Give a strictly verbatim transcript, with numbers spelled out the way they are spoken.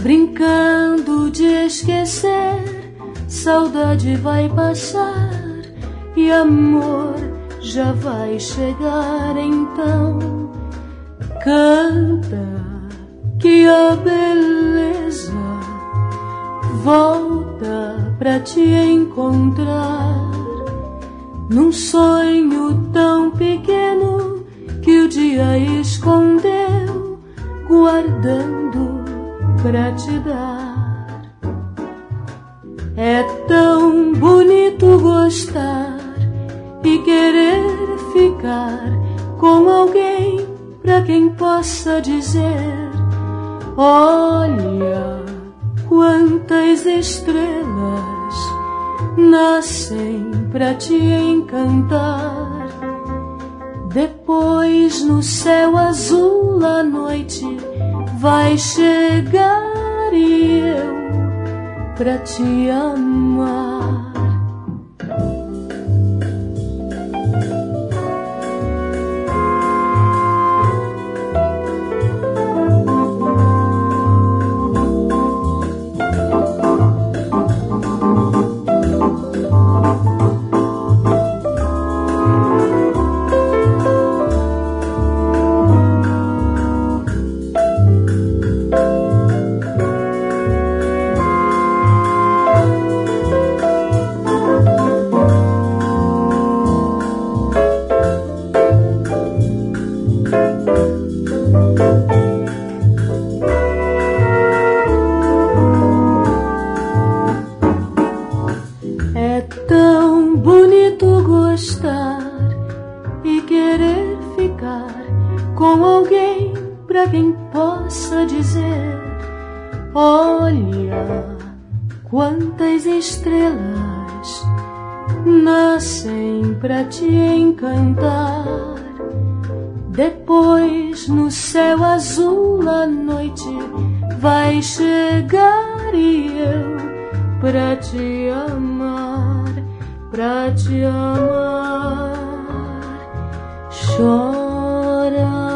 brincando de esquecer, saudade vai passar e amor já vai chegar. Então canta que a beleza volta pra te encontrar num sonho tão pequeno que o dia escondeu, guardando pra te dar. É tão bonito gostar e querer ficar com alguém pra quem possa dizer: olha quantas estrelas nascem pra te encantar. Depois no céu azul a noite vai chegar e eu pra te amar. Quantas estrelas nascem pra te encantar. Depois no céu azul a noite vai chegar e eu pra te amar, pra te amar. Chora